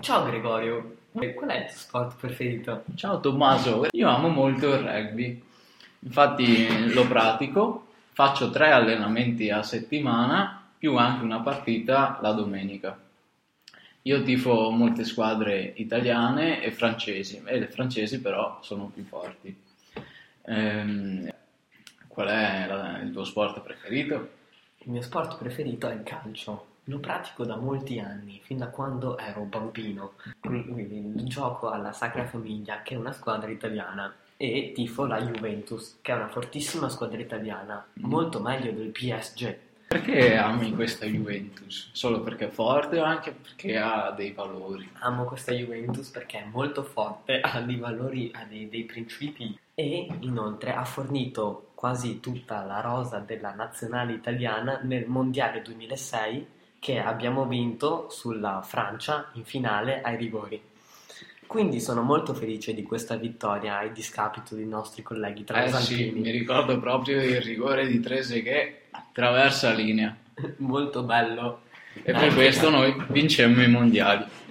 Ciao Gregorio, qual è il tuo sport preferito? Ciao Tommaso, io amo molto il rugby, infatti lo pratico, faccio 3 allenamenti a settimana più anche una partita la domenica. Io tifo molte squadre italiane e francesi, e le francesi però sono più forti. Ehm, Qual è il tuo sport preferito? Il mio sport preferito è il calcio. Lo pratico da molti anni, fin da quando ero bambino. Quindi gioco alla Sacra Famiglia, che è una squadra italiana, e tifo la Juventus, che è una fortissima squadra italiana, molto meglio del PSG. Perché ami questa Juventus? Solo perché è forte o anche perché ha dei valori? Amo questa Juventus perché è molto forte, ha dei valori, ha dei principi e inoltre ha fornito quasi tutta la rosa della nazionale italiana nel Mondiale 2006 che abbiamo vinto sulla Francia in finale ai rigori. Quindi sono molto felice di questa vittoria a discapito dei nostri colleghi Sì, mi transalpini. ricordo proprio il rigore di Trese che attraversa linea Molto bello. e per Anche questo noi vincemmo i mondiali.